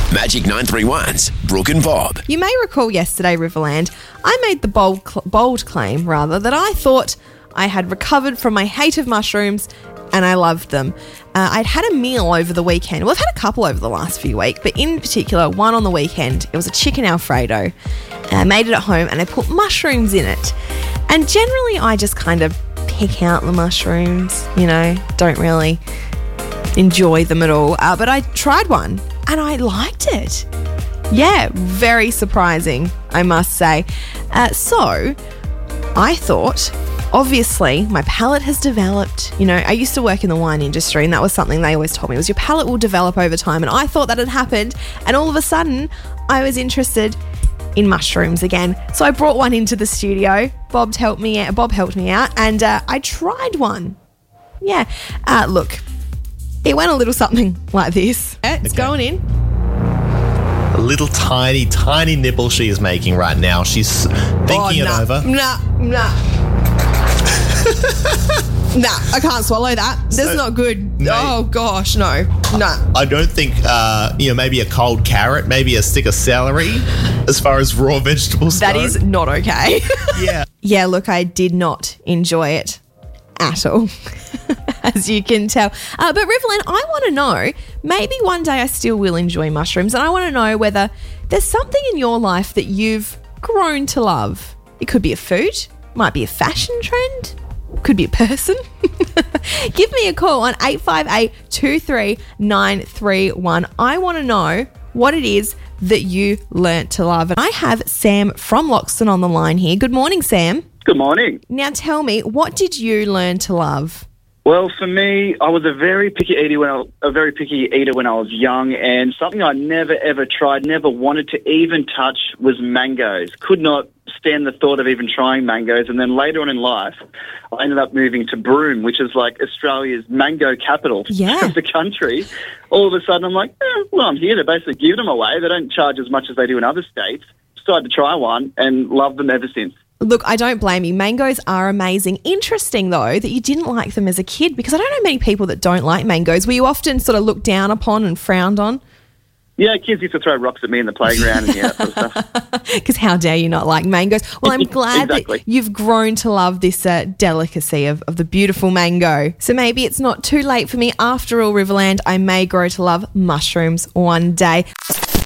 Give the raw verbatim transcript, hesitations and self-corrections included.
Magic nine three one's Brooke and Bob. You may recall yesterday, Riverland, I made the bold, cl- bold claim, rather, that I thought I had recovered from my hate of mushrooms and I loved them. Uh, I'd had a meal over the weekend. Well, I've had a couple over the last few weeks, but in particular, one on the weekend. It was a chicken Alfredo. I made it at home and I put mushrooms in it. And generally, I just kind of pick out the mushrooms, you know, don't really enjoy them at all. Uh, but I tried one and I liked it. Yeah, very surprising, I must say. Uh, so I thought, obviously, my palate has developed. You know, I used to work in the wine industry and that was something they always told me was your palate will develop over time. And I thought that had happened. And all of a sudden, I was interested in mushrooms again. So I brought one into the studio. Bob helped me out, Bob helped me out and uh, I tried one. Yeah. Uh, look, it went a little something like this. It's Okay. going in. A little tiny, tiny nibble she is making right now. She's thinking oh, nah, it over. Nah, nah. Nah, I can't swallow that. That's So- not good. No. Oh, gosh, no. Nah. I don't think, uh, you know, maybe a cold carrot, maybe a stick of celery as far as raw vegetables That go. is not okay. Yeah. Yeah, look, I did not enjoy it at all, as you can tell. Uh, but Riverland, I want to know, maybe one day I still will enjoy mushrooms, and I want to know whether there's something in your life that you've grown to love. It could be a food, might be a fashion trend, could be a person. Give me a call on eight five eight, two three nine three one. I want to know what it is that you learnt to love. And I have Sam from Loxton on the line here. Good morning, Sam. Good morning. Now tell me, what did you learn to love? Well, for me, I was a very picky eater when I, a very picky eater when I was young, and something I never ever tried, never wanted to even touch was mangoes. Could not stand the thought of even trying mangoes. And then later on in life, I ended up moving to Broome, which is like Australia's mango capital Yeah. of the country. All of a sudden, I'm like, eh, well, I'm here to basically give them away. They don't charge as much as they do in other states. Decided to try one and love them ever since. Look, I don't blame you. Mangoes are amazing. Interesting, though, that you didn't like them as a kid, because I don't know many people that don't like mangoes. Were you often sort of looked down upon and frowned on? Yeah, kids used to throw rocks at me in the playground and yeah, that sort of stuff. Because how dare you not like mangoes? Well, I'm glad Exactly. that you've grown to love this uh, delicacy of, of the beautiful mango. So maybe it's not too late for me. After all, Riverland, I may grow to love mushrooms one day.